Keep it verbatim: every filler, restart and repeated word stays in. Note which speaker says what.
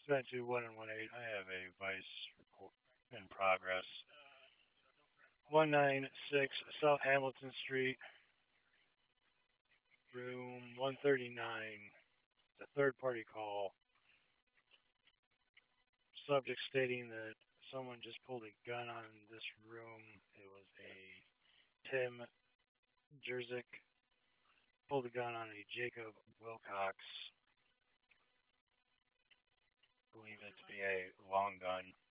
Speaker 1: seven two one and one eight. I have a vice report in progress. one nine six South Hamilton Street, room one thirty-nine. The third party call. Subject stating that someone just pulled a gun on this room. It was a Tim Jerzik. Pulled a gun on a Jacob Wilcox. Believe it to be a long gun.